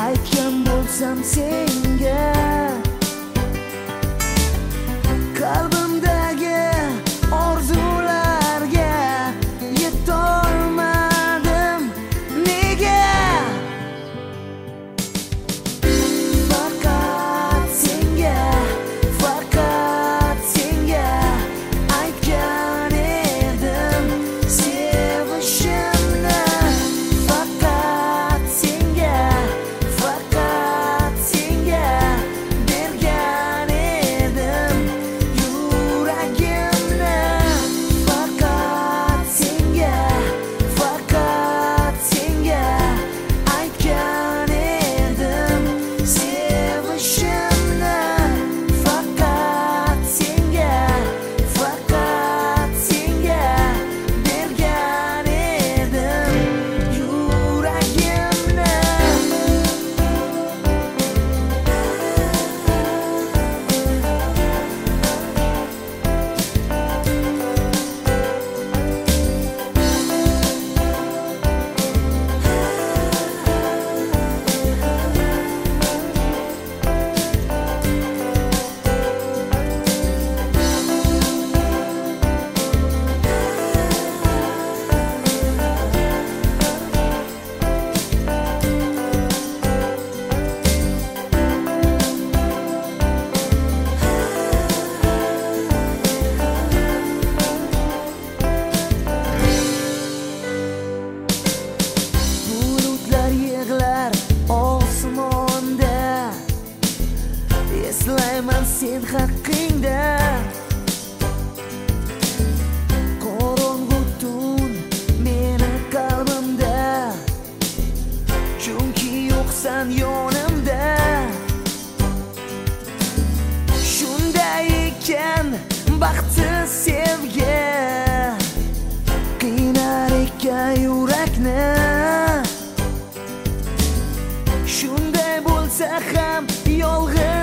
aytgan bo'lsam senga qalbimdagi orzularga yetolmadim nega faqat senga aytgan edim sevishimni faqat senga bergan edim yuragimni faqat senga aytgan edim sevishimni faqat senga bergan edim yuragimni bulutlar yig'lar osmonda eslayman sen haqingda qorong'u tun meni qalbimda chunki yo'qsan yonimda shunday ekan baxtsiz sevgi qiynar ekan yurakni shunday bo'lsa ham yolg'iz